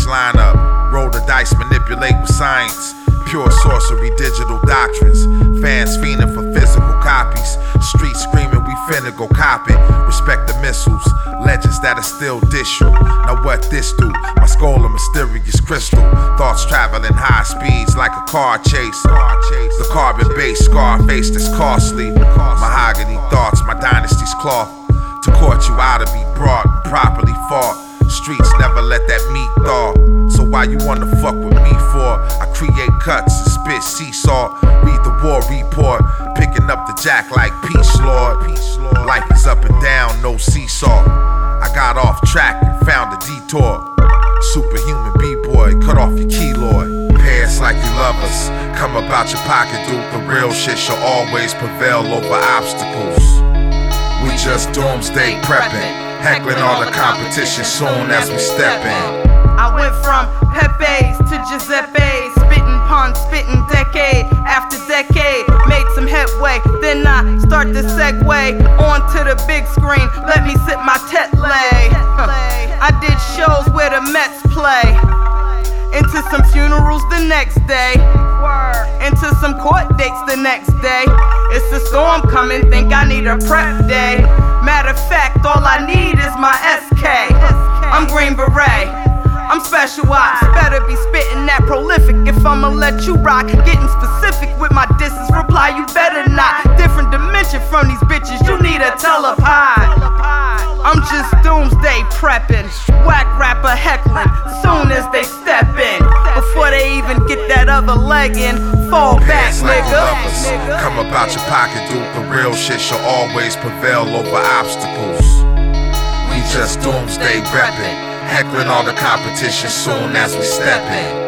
lineup. Roll the dice, manipulate with science. Pure sorcery, digital doctrines. Fans fiending for physical copies. Streets screaming, we finna go cop it. Respect the missiles, legends that'll still dish you. Now what this do? My skull a mysterious crystal. Thoughts traveling high speeds like a car chase. The carbon-based Scarface that's costly. Mahogany thoughts, my dynasty's cloth. To court you out to be brought and properly fought. Streets never let that meat thaw. So why you wanna fuck with me for? I create cuts and spit sea salt. Read the war report, picking up the jack like peace lord. Life is up and down, no seesaw. I got off track and found a detour. Superhuman b-boy, cut off your keloid. Pants like you love us, come about your pocket, dude. The real shit shall always prevail over obstacles. We just doomsday prepping, heckling all the competition soon as we step in. I went from Pepe's to Giuseppe's, spitting puns, spitting decade after decade. Made some headway, then I start to segue onto the big screen. Let me sip my Tetley. I did shows where the Mets play. Into some funerals the next day. Into some court dates the next day. It's a storm coming, think I need a prep day. Matter of fact, all I need is my SK. I'm Green Beret, I'm special ops. Better be spitting that prolific if I'ma let you rock. Getting specific with my disses, reply you better not. Different dimension from these bitches, you need a telepod. I'm just doomsday prepping, whack rapper heckling soon as they step in. Before they even get that other leg in, fall back, nigga. Come about your pocket, dude. The real shit shall always prevail over obstacles. We just doomsday reppin', heckling all the competition soon as we step in.